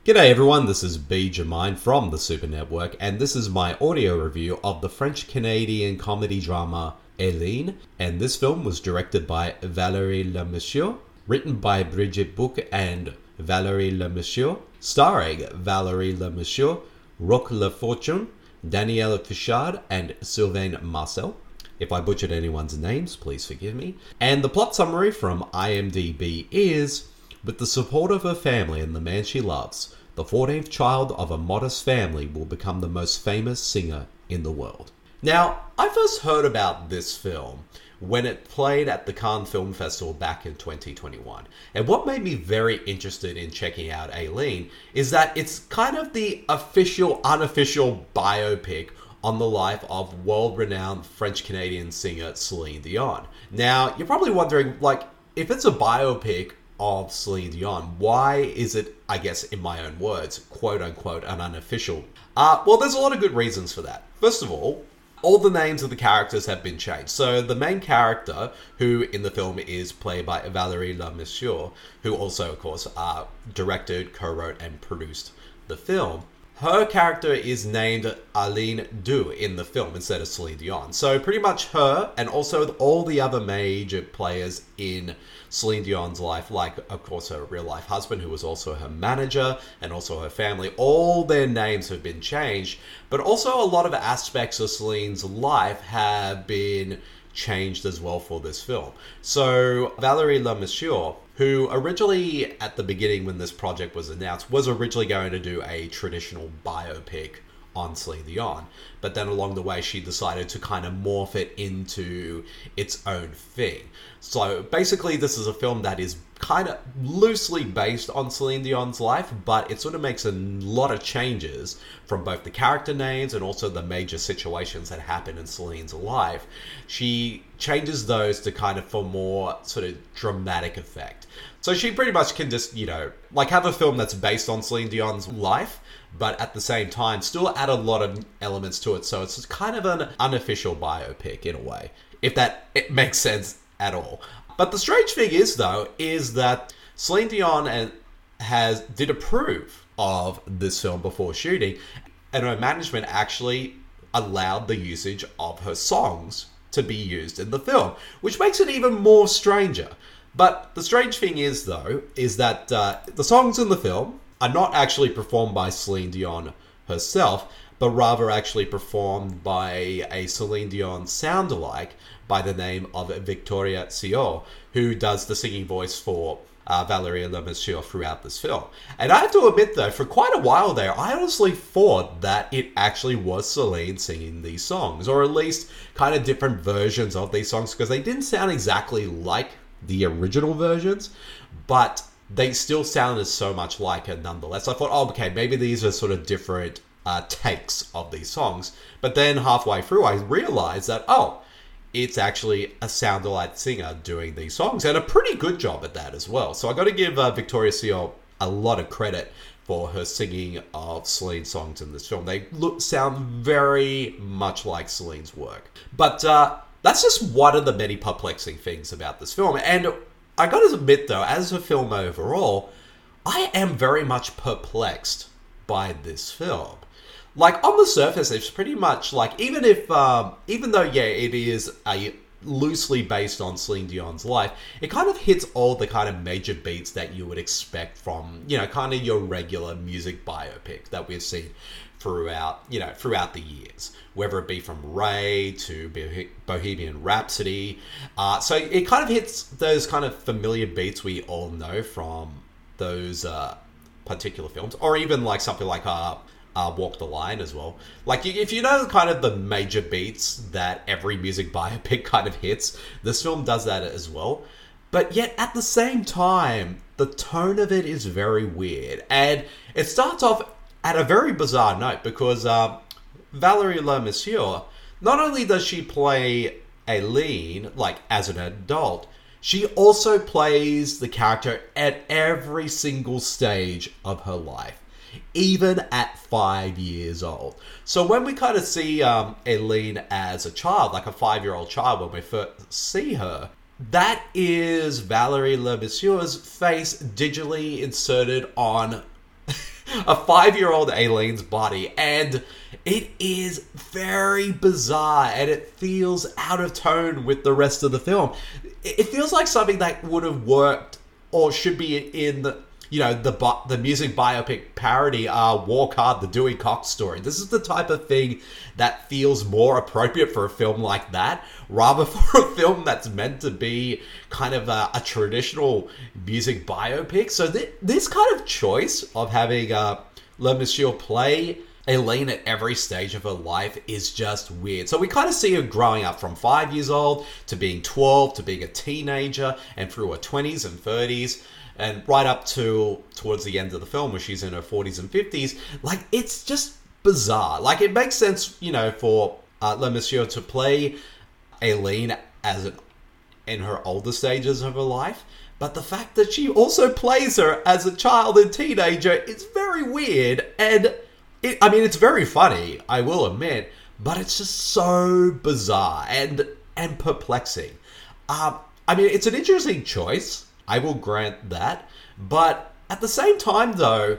G'day everyone, this is B. Germain from the Super Network, and this is my audio review of the French-Canadian comedy drama Hélène, and this film was directed by Valérie Lemercier, written by Brigitte Bouc and Valérie Lemercier, starring Valérie Lemercier, Roch Lafortune, Danielle Fichard, and Sylvain Marcel. If I butchered anyone's names, please forgive me. And the plot summary from IMDb is: with the support of her family and the man she loves, the 14th child of a modest family will become the most famous singer in the world. Now, I first heard about this film when it played at the Cannes Film Festival back in 2021. And what made me very interested in checking out Hélène is that it's kind of the official, unofficial biopic on the life of world-renowned French-Canadian singer Celine Dion. Now, you're probably wondering, if it's a biopic of Celine Dion, why is it, I guess in my own words, quote-unquote, an unofficial? Well, there's a lot of good reasons for that. First of all the names of the characters have been changed. So the main character, who in the film is played by Valérie Lemercier, who also, of course, directed, co-wrote, and produced the film, her character is named Aline Du in the film instead of Celine Dion. So pretty much her, and also all the other major players in Celine Dion's life, like, of course, her real-life husband, who was also her manager, and also her family, all their names have been changed. But also a lot of aspects of Celine's life have been changed as well for this film. So Valérie Lemercier, who originally, at the beginning when this project was announced, was originally going to do a traditional biopic on Celine Dion. But then along the way, she decided to kind of morph it into its own thing. So basically, this is a film that is kind of loosely based on Celine Dion's life, but it sort of makes a lot of changes from both the character names and also the major situations that happen in Celine's life. She changes those to kind of for more sort of dramatic effect. So she pretty much can just, have a film that's based on Celine Dion's life, but at the same time still add a lot of elements to it. So it's kind of an unofficial biopic in a way, if it makes sense at all. But the strange thing is, though, is that Celine Dion did approve of this film before shooting, and her management actually allowed the usage of her songs to be used in the film, which makes it even more stranger. But the strange thing is, though, is that the songs in the film are not actually performed by Celine Dion herself, but rather actually performed by a Celine Dion soundalike by the name of Victoria Sio, who does the singing voice for Valérie Lemercier throughout this film. And I have to admit, though, for quite a while there, I honestly thought that it actually was Celine singing these songs, or at least kind of different versions of these songs, because they didn't sound exactly like the original versions, but they still sounded so much like it nonetheless. I thought, okay, maybe these are sort of different takes of these songs. But then halfway through, I realized that, it's actually a sound-alike singer doing these songs, and a pretty good job at that as well. So I got to give Victoria Sio a lot of credit for her singing of Celine's songs in this film. They sound very much like Celine's work. But that's just one of the many perplexing things about this film. And I got to admit, though, as a film overall, I am very much perplexed by this film. On the surface, it's pretty much even though, it is loosely based on Celine Dion's life, it kind of hits all the kind of major beats that you would expect from, kind of your regular music biopic that we've seen throughout the years, whether it be from Ray to Bohemian Rhapsody. So it kind of hits those kind of familiar beats we all know from those particular films, or even something like Walk the Line as well. If you know kind of the major beats that every music biopic kind of hits, this film does that as well. But yet at the same time, the tone of it is very weird. And it starts off at a very bizarre note, because Valérie Lemercier, not only does she play Hélène, as an adult, she also plays the character at every single stage of her life, even at 5 years old. So when we kind of see Hélène as a child, like a 5-year-old child, when we first see her, that is Valérie Lemercier's face digitally inserted on a 5-year-old Aileen's body, and it is very bizarre, and it feels out of tone with the rest of the film. It feels like something that would have worked, or should be in the music biopic parody, Walk Hard, the Dewey Cox story. This is the type of thing that feels more appropriate for a film like that, rather for a film that's meant to be kind of a traditional music biopic. So this kind of choice of having Le Monsieur play Aileen at every stage of her life is just weird. So we kind of see her growing up from 5 years old to being 12 to being a teenager and through her 20s and 30s and right up to towards the end of the film where she's in her 40s and 50s. Like, it's just bizarre. Like, it makes sense, for Le Monsieur to play Aileen in her older stages of her life. But the fact that she also plays her as a child and teenager is very weird. And it's very funny, I will admit, but it's just so bizarre and perplexing. It's an interesting choice, I will grant that, but at the same time, though,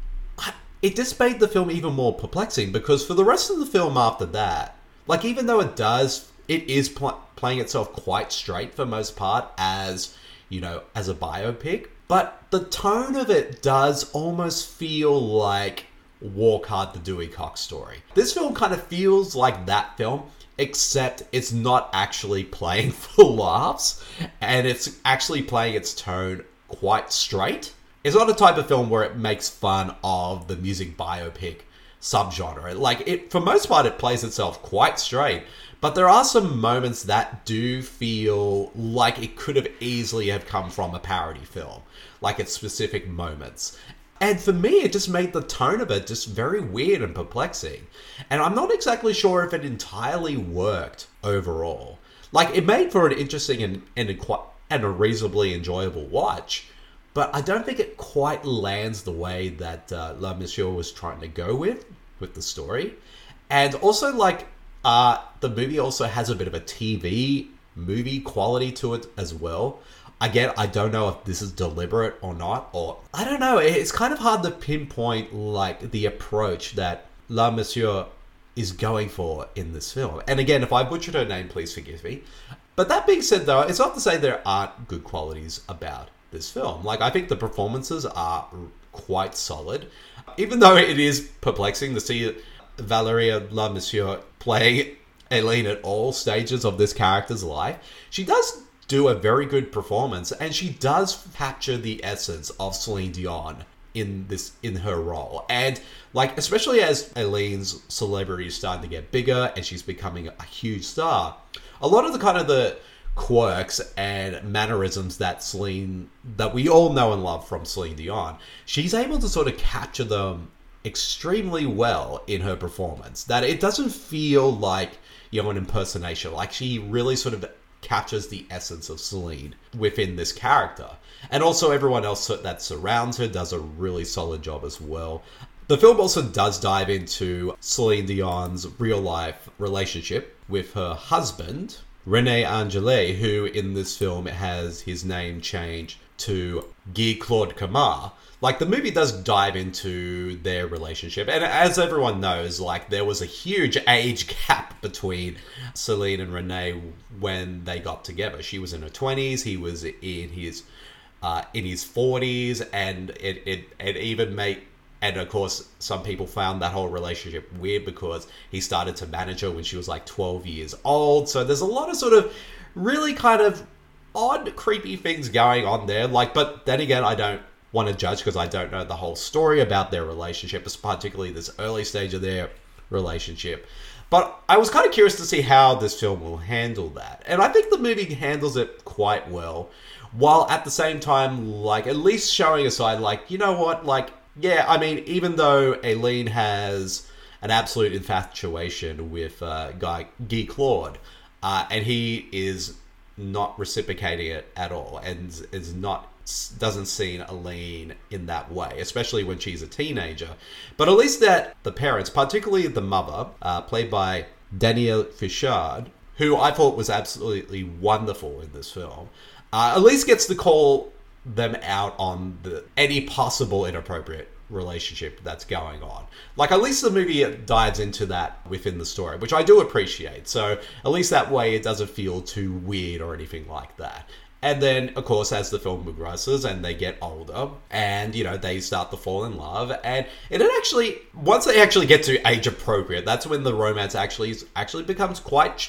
it just made the film even more perplexing, because for the rest of the film after that, like, even though it is playing itself quite straight for most part as a biopic, but the tone of it does almost feel like Walk Hard, the Dewey Cox story. This film kind of feels like that film, except it's not actually playing for laughs, and it's actually playing its tone quite straight. It's not a type of film where it makes fun of the music biopic subgenre. Like, for most part, it plays itself quite straight, but there are some moments that do feel like it could have easily have come from a parody film, like its specific moments. And for me, it just made the tone of it just very weird and perplexing. And I'm not exactly sure if it entirely worked overall. Like, it made for an interesting and a reasonably enjoyable watch, but I don't think it quite lands the way that Le Monsieur was trying to go with the story. And also, like, the movie also has a bit of a TV movie quality to it as well. Again, I don't know if this is deliberate or not, or I don't know. It's kind of hard to pinpoint, like, the approach that Le Monsieur is going for in this film. And again, if I butchered her name, please forgive me. But that being said, though, it's not to say there aren't good qualities about this film. Like, I think the performances are quite solid. Even though it is perplexing to see Valérie Le Monsieur playing Aileen at all stages of this character's life, she does do a very good performance, and she does capture the essence of Celine Dion in her role. And, like, especially as Aileen's celebrity is starting to get bigger and she's becoming a huge star, a lot of the quirks and mannerisms that we all know and love from Celine Dion, she's able to sort of capture them extremely well in her performance, that it doesn't feel like, an impersonation. Like, she really sort of captures the essence of Celine within this character. And also everyone else that surrounds her does a really solid job as well. The film also does dive into Celine Dion's real-life relationship with her husband, René Angélil, who in this film has his name changed to Guy-Claude Camard. Like, the movie does dive into their relationship. And as everyone knows, like, there was a huge age gap between Celine and René when they got together. She was in her 20s, he was in his 40s, and it even made... And of course, some people found that whole relationship weird because he started to manage her when she was like 12 years old. So there's a lot of sort of really kind of odd, creepy things going on there. Like, but then again, I don't want to judge because I don't know the whole story about their relationship, particularly this early stage of their relationship. But I was kind of curious to see how this film will handle that. And I think the movie handles it quite well, while at the same time, like, at least showing a side, like, you know what, like, yeah, I mean, even though Aileen has an absolute infatuation with Guy Claude, and he is not reciprocating it at all, and doesn't see Aileen in that way, especially when she's a teenager. But at least that the parents, particularly the mother, played by Danielle Fishard, who I thought was absolutely wonderful in this film, at least gets to call them out on any possible inappropriate relationship that's going on. Like, at least the movie dives into that within the story, which I do appreciate. So at least that way it doesn't feel too weird or anything like that. And then, of course, as the film progresses and they get older and, you know, they start to fall in love, and it actually, once they actually get to age appropriate, that's when the romance actually becomes quite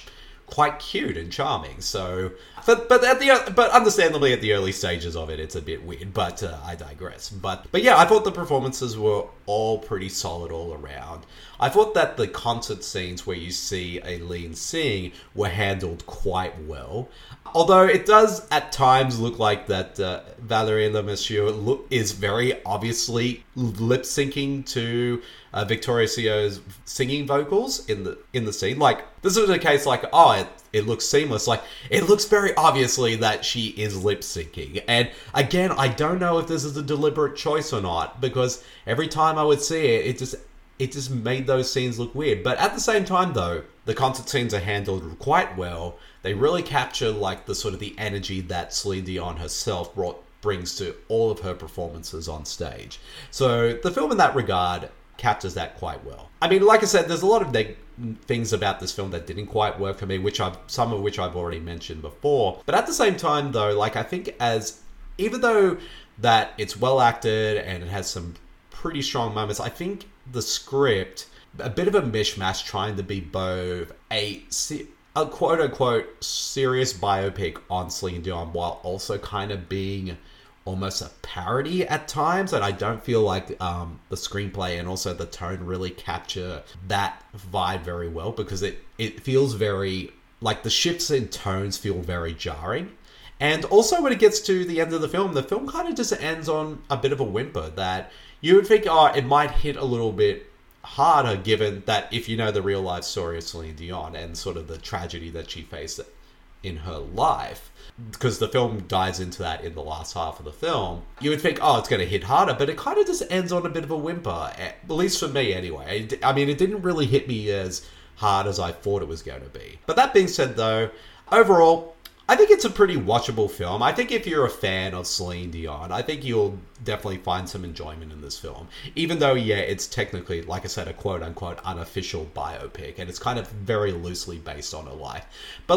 cute and charming. So, but understandably at the early stages of it, it's a bit weird. But I digress. But yeah, I thought the performances were all pretty solid all around. I thought that the concert scenes where you see Aileen sing were handled quite well. Although it does at times look like that Valérie Lemercier is very obviously lip syncing to Victoria Sio's singing vocals in the scene. Like, this is a case like, it looks seamless. Like, it looks very obviously that she is lip syncing. And again, I don't know if this is a deliberate choice or not, because every time I would see it, it just made those scenes look weird. But at the same time, though, the concert scenes are handled quite well. They really capture, like, the sort of the energy that Celine Dion herself brings to all of her performances on stage. So the film in that regard captures that quite well. I mean, like I said, there's a lot of things about this film that didn't quite work for me, some of which I've already mentioned before. But at the same time, though, like, I think even though that it's well acted and it has some pretty strong moments, I think the script, a bit of a mishmash, trying to be both a quote-unquote serious biopic on Celine Dion while also kind of being almost a parody at times, and I don't feel like the screenplay and also the tone really capture that vibe very well, because it feels very, like, the shifts in tones feel very jarring. And also when it gets to the end of the film kind of just ends on a bit of a whimper that you would think, it might hit a little bit harder, given that if you know the real life story of Celine Dion and sort of the tragedy that she faced in her life, because the film dives into that in the last half of the film, you would think, it's going to hit harder, but it kind of just ends on a bit of a whimper, at least for me anyway. I mean, it didn't really hit me as hard as I thought it was going to be. But that being said, though, overall, I think it's a pretty watchable film. I think if you're a fan of Celine Dion, I think you'll definitely find some enjoyment in this film. Even though, yeah, it's technically, like I said, a quote-unquote unofficial biopic, and it's kind of very loosely based on her life.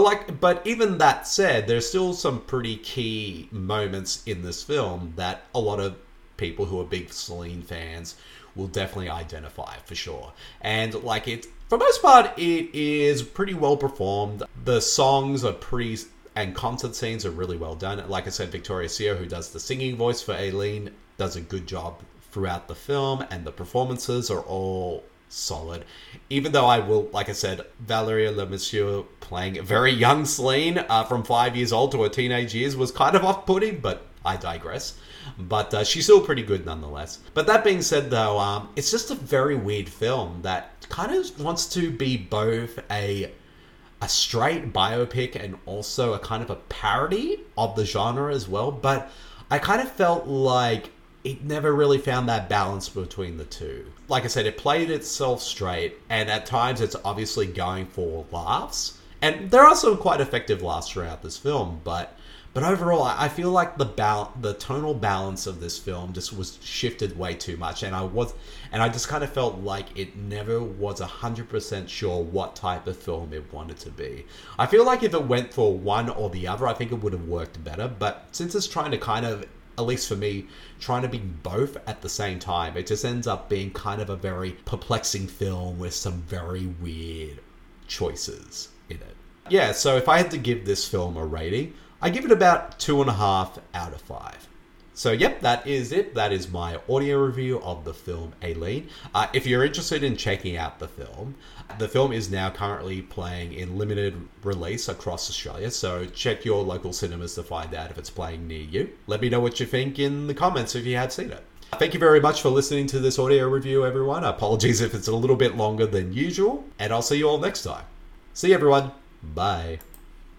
But even that said, there's still some pretty key moments in this film that a lot of people who are big Celine fans will definitely identify, for sure. And, like, for the most part, it is pretty well performed. The songs are and concert scenes are really well done. Like I said, Victoria Sio, who does the singing voice for Aileen, does a good job throughout the film, and the performances are all solid. Even though like I said, Valérie Lemercier playing a very young Celine from 5 years old to her teenage years was kind of off-putting, but I digress. But she's still pretty good nonetheless. But that being said, though, it's just a very weird film that kind of wants to be both a straight biopic and also a kind of a parody of the genre as well. But I kind of felt like it never really found that balance between the two. Like I said, it played itself straight, and at times it's obviously going for laughs. And there are some quite effective laughs throughout this film, but overall, I feel like the tonal balance of this film just was shifted way too much, and I just kind of felt like it never was 100% sure what type of film it wanted to be. I feel like if it went for one or the other, I think it would have worked better, but since it's trying to kind of, at least for me, trying to be both at the same time, it just ends up being kind of a very perplexing film with some very weird choices in it. Yeah, so if I had to give this film a rating, I give it about 2.5 out of 5. So yep, that is it. That is my audio review of the film Aileen. If you're interested in checking out the film is now currently playing in limited release across Australia, so check your local cinemas to find out if it's playing near you. Let me know what you think in the comments if you have seen it. Thank you very much for listening to this audio review, everyone. Apologies if it's a little bit longer than usual, and I'll see you all next time. See you, everyone. Bye.